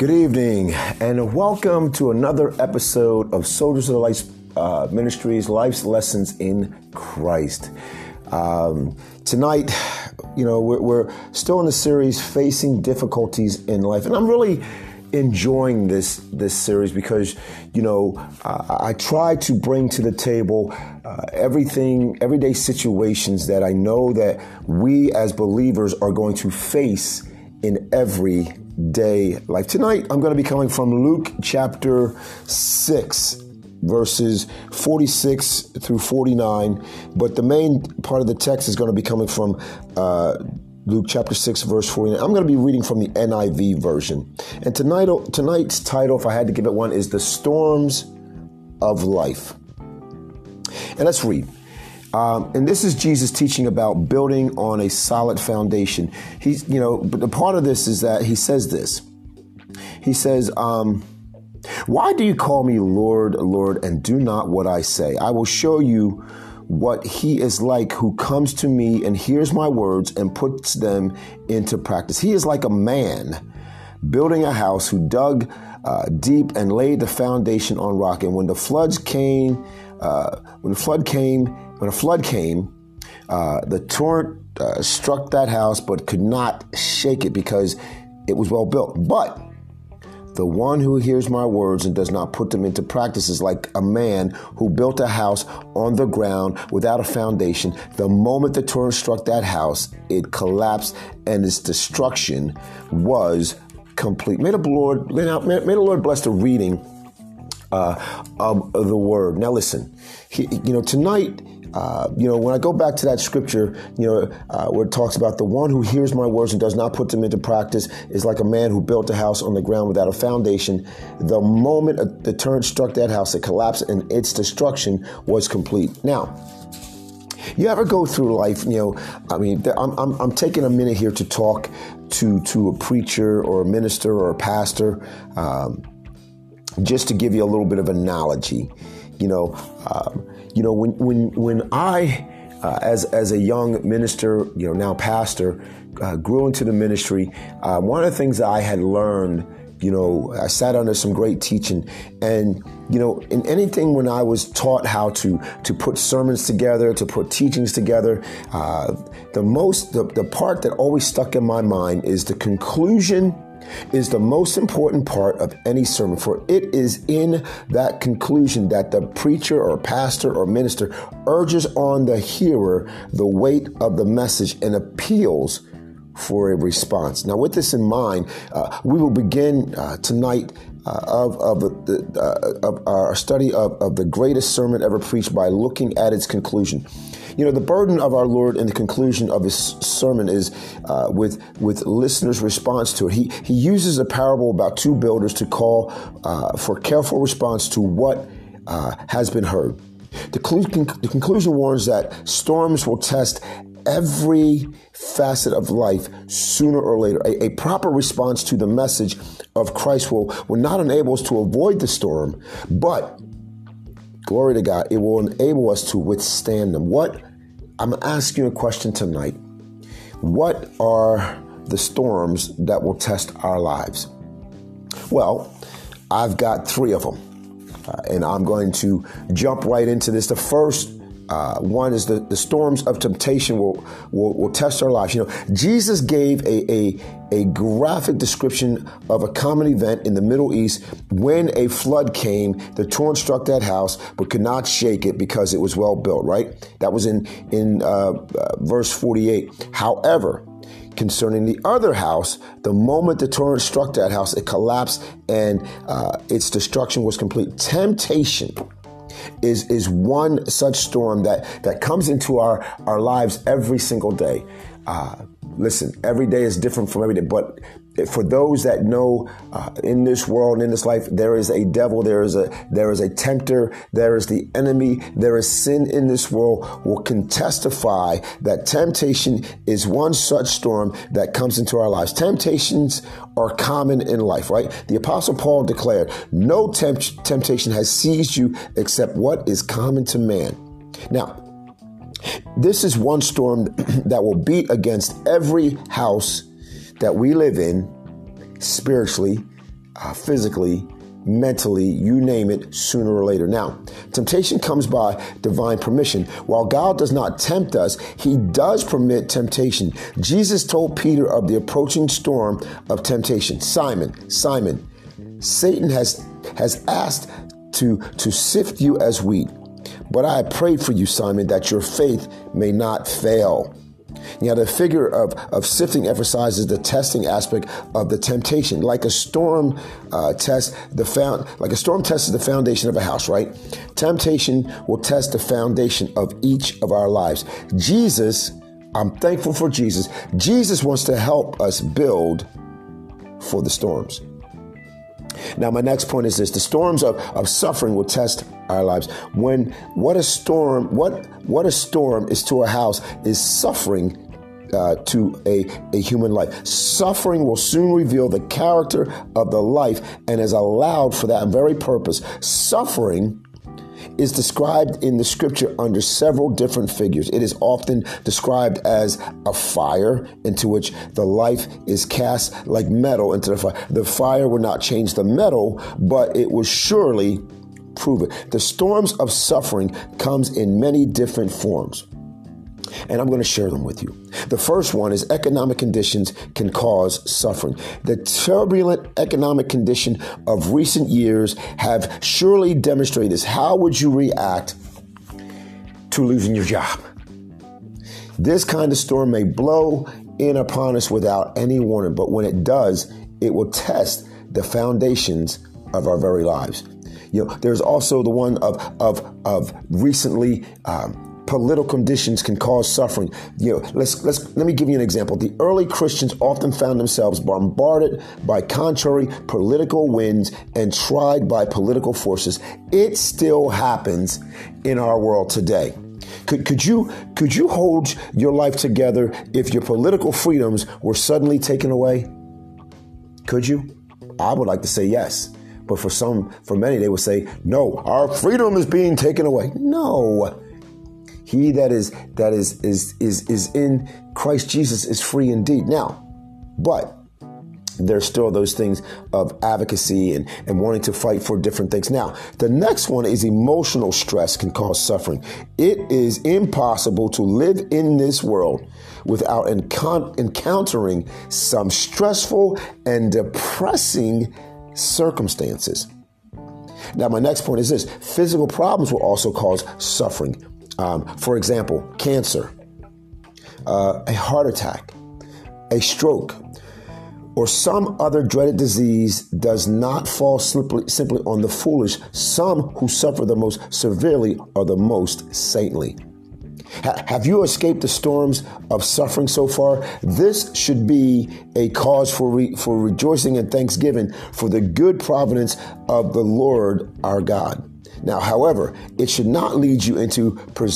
Good evening, and welcome to another episode of Soldiers of the Light Ministries, Life's Lessons in Christ. Tonight, we're still in the series, Facing Difficulties in Life, and I'm really enjoying this series because, I try to bring to the table everyday situations that I know that we as believers are going to face in everyday life. Tonight, I'm going to be coming from Luke chapter 6, verses 46 through 49. But the main part of the text is going to be coming from Luke chapter 6, verse 49. I'm going to be reading from the NIV version. And tonight's title, if I had to give it one, is The Storms of Life. And let's read. And this is Jesus teaching about building on a solid foundation. But the part of this is that he says this. He says, why do you call me Lord, Lord, and do not what I say? I will show you what he is like who comes to me and hears my words and puts them into practice. He is like a man building a house who dug deep and laid the foundation on rock. And when the flood came, the torrent struck that house, but could not shake it because it was well built. But the one who hears my words and does not put them into practice is like a man who built a house on the ground without a foundation. The moment the torrent struck that house, it collapsed, and its destruction was complete. May the Lord bless the reading of the word. Now listen, tonight, when I go back to that scripture, where it talks about the one who hears my words and does not put them into practice is like a man who built a house on the ground without a foundation. The moment the torrent struck that house, it collapsed and its destruction was complete. Now, you ever go through life, I'm taking a minute here to talk to a preacher or a minister or a pastor, just to give you a little bit of analogy. When I, as a young minister, now pastor, grew into the ministry, one of the things that I had learned, I sat under some great teaching, and, in anything when I was taught how to put sermons together, to put teachings together, the part that always stuck in my mind is the conclusion is the most important part of any sermon, for it is in that conclusion that the preacher or pastor or minister urges on the hearer the weight of the message and appeals for a response. Now, with this in mind, we will begin tonight of our study of the greatest sermon ever preached by looking at its conclusion. The burden of our Lord in the conclusion of his sermon is with listeners' response to it. He uses a parable about two builders to call for careful response to what has been heard. The conclusion warns that storms will test every facet of life sooner or later. A proper response to the message of Christ will not enable us to avoid the storm, but glory to God, it will enable us to withstand them. I'm asking you a question tonight. What are the storms that will test our lives? Well, I've got three of them, and I'm going to jump right into this. The first one is the storms of temptation will test our lives. Jesus gave a graphic description of a common event in the Middle East when a flood came. The torrent struck that house, but could not shake it because it was well built, right? That was in verse 48. However, concerning the other house, the moment the torrent struck that house, it collapsed and its destruction was complete. Temptation is one such storm that comes into our lives every single day. Listen, every day is different from every day, but for those that know in this world, in this life, there is a devil, there is a tempter, there is the enemy, there is sin in this world, can testify that temptation is one such storm that comes into our lives. Temptations are common in life, right? The Apostle Paul declared, no temptation has seized you except what is common to man. Now, this is one storm that will beat against every house that we live in spiritually physically, mentally, you name it, sooner or later. Now, temptation comes by divine permission. While God does not tempt us, he does permit temptation. Jesus told Peter of the approaching storm of temptation. Simon, Satan has asked to sift you as wheat. But I prayed for you, Simon, that your faith may not fail. Now, the figure of sifting emphasizes the testing aspect of the temptation. Like a storm tests the foundation of a house, right? Temptation will test the foundation of each of our lives. Jesus, I'm thankful for Jesus. Jesus wants to help us build for the storms. Now, my next point is this: the storms of suffering will test our lives. What a storm is to a house is suffering to a human life. Suffering will soon reveal the character of the life and is allowed for that very purpose. Suffering is described in the scripture under several different figures. It is often described as a fire into which the life is cast like metal into the fire. The fire will not change the metal, but it will surely prove it. The storms of suffering comes in many different forms, and I'm going to share them with you. The first one is economic conditions can cause suffering. The turbulent economic condition of recent years have surely demonstrated this. How would you react to losing your job? This kind of storm may blow in upon us without any warning, but when it does, it will test the foundations of our very lives. There's also the one of recently political conditions can cause suffering. Let me give you an example. The early Christians often found themselves bombarded by contrary political winds and tried by political forces. It still happens in our world today. Could you hold your life together if your political freedoms were suddenly taken away? Could you? I would like to say yes. But for many, they would say, no, our freedom is being taken away. No. He that is in Christ Jesus is free indeed. Now, but there's still those things of advocacy and wanting to fight for different things. Now, the next one is emotional stress can cause suffering. It is impossible to live in this world without encountering some stressful and depressing circumstances. Now, my next point is this: physical problems will also cause suffering. For example, cancer, a heart attack, a stroke, or some other dreaded disease does not fall simply on the foolish. Some who suffer the most severely are the most saintly. Have you escaped the storms of suffering so far? This should be a cause for rejoicing and thanksgiving for the good providence of the Lord our God. Now, however, it should not lead you into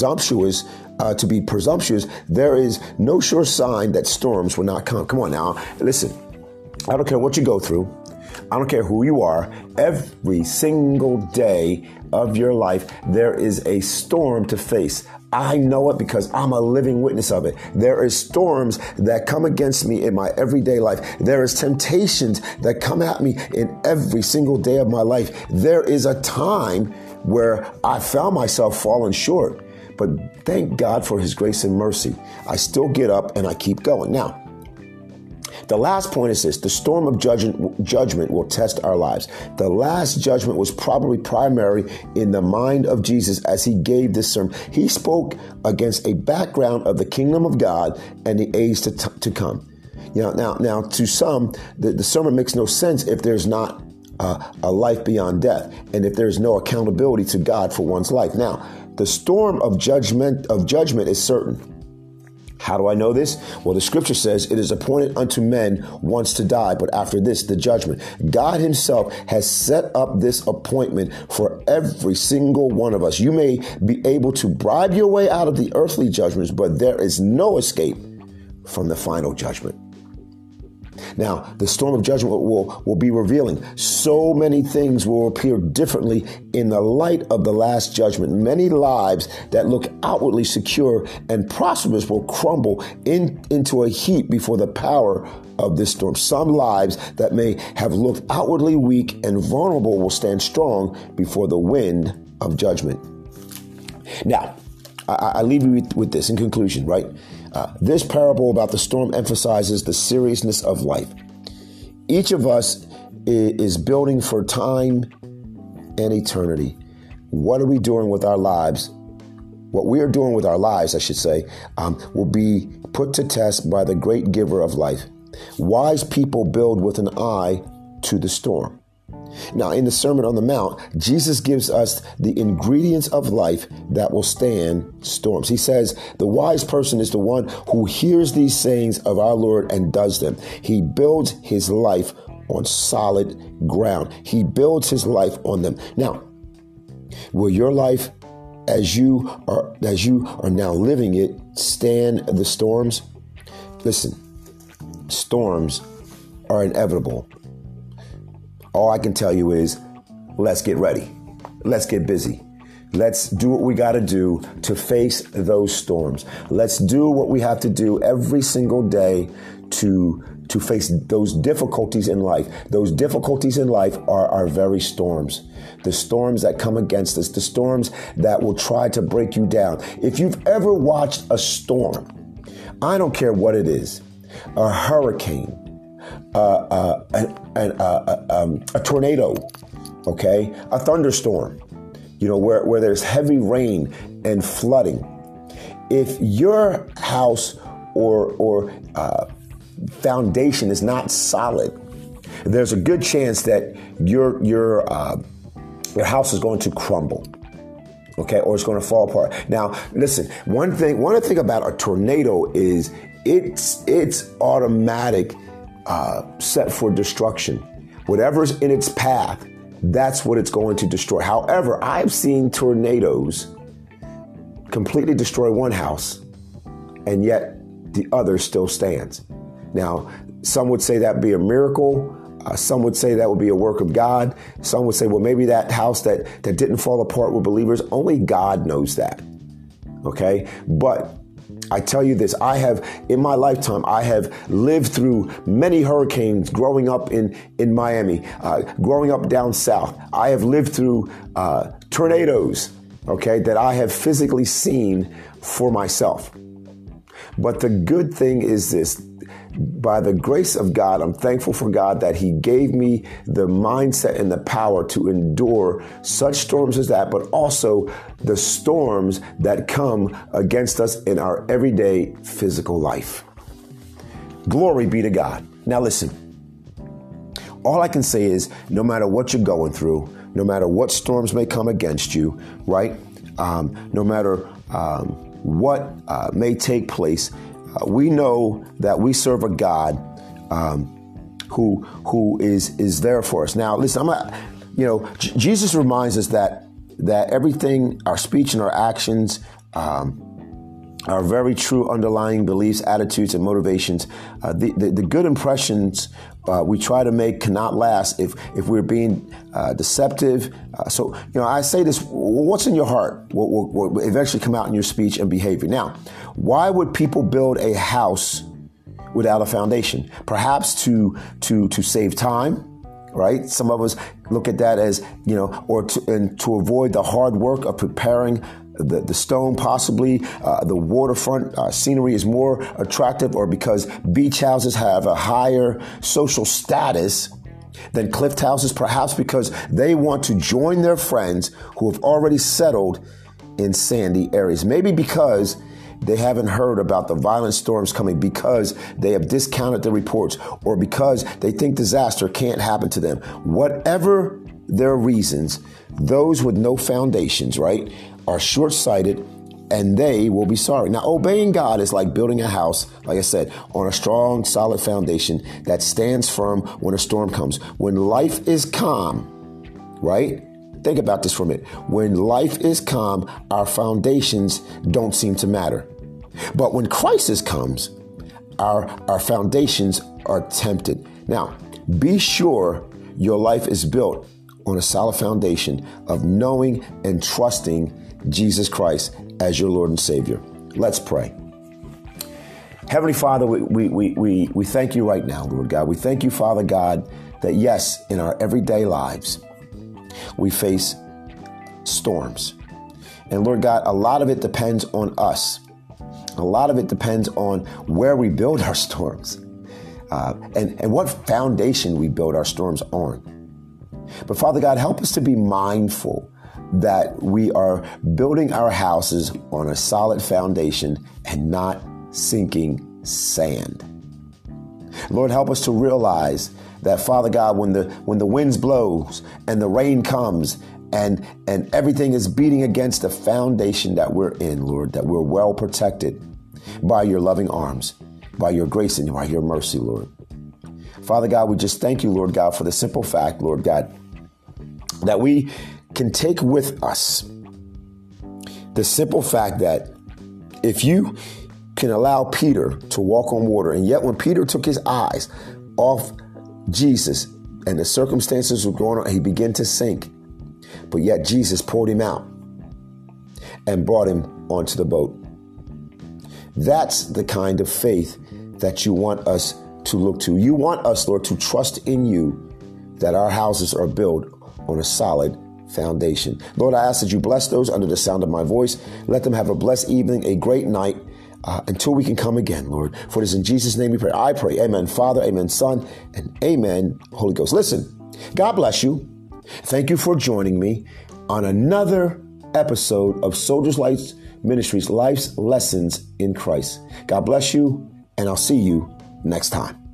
to be presumptuous. There is no sure sign that storms will not come. Come on now, listen. I don't care what you go through. I don't care who you are. Every single day of your life, there is a storm to face. I know it because I'm a living witness of it. There is storms that come against me in my everyday life. There is temptations that come at me in every single day of my life. There is a time where I found myself falling short, but thank God for his grace and mercy. I still get up and I keep going. Now, the last point is this: the storm of judgment will test our lives. The last judgment was probably primary in the mind of Jesus as he gave this sermon. He spoke against a background of the kingdom of God and the age to come. Now, to some, the sermon makes no sense if there's not a life beyond death, and if there's no accountability to God for one's life. Now, the storm of judgment is certain. How do I know this? Well, the scripture says it is appointed unto men once to die, but after this, the judgment. God himself has set up this appointment for every single one of us. You may be able to bribe your way out of the earthly judgments, but there is no escape from the final judgment. Now, the storm of judgment will be revealing. So many things will appear differently in the light of the last judgment. Many lives that look outwardly secure and prosperous will crumble into a heap before the power of this storm. Some lives that may have looked outwardly weak and vulnerable will stand strong before the wind of judgment. Now, I leave you with this in conclusion, right? This parable about the storm emphasizes the seriousness of life. Each of us is building for time and eternity. What are we doing with our lives? What we are doing with our lives, I should say, will be put to test by the great giver of life. Wise people build with an eye to the storm. Now, in the Sermon on the Mount, Jesus gives us the ingredients of life that will stand storms. He says, the wise person is the one who hears these sayings of our Lord and does them. He builds his life on solid ground. He builds his life on them. Now, will your life, as you are now living it, stand the storms? Listen, storms are inevitable. All I can tell you is, let's get ready. Let's get busy. Let's do what we got to do to face those storms. Let's do what we have to do every single day to face those difficulties in life. Those difficulties in life are our very storms. The storms that come against us, the storms that will try to break you down. If you've ever watched a storm, I don't care what it is, a hurricane, a tornado, okay, a thunderstorm, where there's heavy rain and flooding. If your house or foundation is not solid, there's a good chance that your house is going to crumble. Okay, or it's going to fall apart. Now, listen, one thing about a tornado is it's automatic. Set for destruction. Whatever's in its path, that's what it's going to destroy. However, I've seen tornadoes completely destroy one house, and yet the other still stands. Now, some would say that be a miracle. Some would say that would be a work of God. Some would say, well, maybe that house that didn't fall apart were believers. Only God knows that. Okay? But I tell you this, in my lifetime, I have lived through many hurricanes growing up in Miami, growing up down south. I have lived through tornadoes, okay, that I have physically seen for myself. But the good thing is this, by the grace of God, I'm thankful for God that he gave me the mindset and the power to endure such storms as that, but also the storms that come against us in our everyday physical life. Glory be to God. Now listen, all I can say is no matter what you're going through, no matter what storms may come against you, right? No matter what may take place, we know that we serve a God who is there for us. Now, listen, Jesus reminds us that everything, our speech and our actions, our very true underlying beliefs, attitudes, and motivations, the good impressions we try to make cannot last if we're being deceptive. So I say this, what's in your heart will eventually come out in your speech and behavior. Now, why would people build a house without a foundation? Perhaps to save time, right? Some of us look at that as, or to avoid the hard work of preparing the stone, possibly the waterfront scenery is more attractive, or because beach houses have a higher social status than cliff houses, perhaps because they want to join their friends who have already settled in sandy areas. Maybe because they haven't heard about the violent storms coming, because they have discounted the reports, or because they think disaster can't happen to them. Whatever their reasons, those with no foundations, right, are short-sighted, and they will be sorry. Now, obeying God is like building a house, like I said, on a strong, solid foundation that stands firm when a storm comes. When life is calm, right? Think about this for a minute. When life is calm, our foundations don't seem to matter. But when crisis comes, our foundations are tempted. Now, be sure your life is built on a solid foundation of knowing and trusting Jesus Christ as your Lord and Savior. Let's pray. Heavenly Father, we thank you right now, Lord God. We thank you, Father God, that yes, in our everyday lives, we face storms. And Lord God, a lot of it depends on us. A lot of it depends on where we build our storms and what foundation we build our storms on. But Father God, help us to be mindful that we are building our houses on a solid foundation and not sinking sand. Lord, help us to realize that, Father God, when the winds blows and the rain comes and everything is beating against the foundation that we're in, Lord, that we're well protected by your loving arms, by your grace and by your mercy, Lord. Father God, we just thank you, Lord God, for the simple fact, Lord God, that we can take with us the simple fact that if you can allow Peter to walk on water, and yet when Peter took his eyes off Jesus and the circumstances were going on, he began to sink. But yet Jesus pulled him out and brought him onto the boat. That's the kind of faith that you want us to look to. You want us, Lord, to trust in you that our houses are built on a solid foundation. Lord, I ask that you bless those under the sound of my voice. Let them have a blessed evening, a great night, until we can come again, Lord. For it is in Jesus' name we pray. I pray. Amen, Father, amen, Son, and amen, Holy Ghost. Listen, God bless you. Thank you for joining me on another episode of Soldiers Life Ministries, Life's Lessons in Christ. God bless you, and I'll see you next time.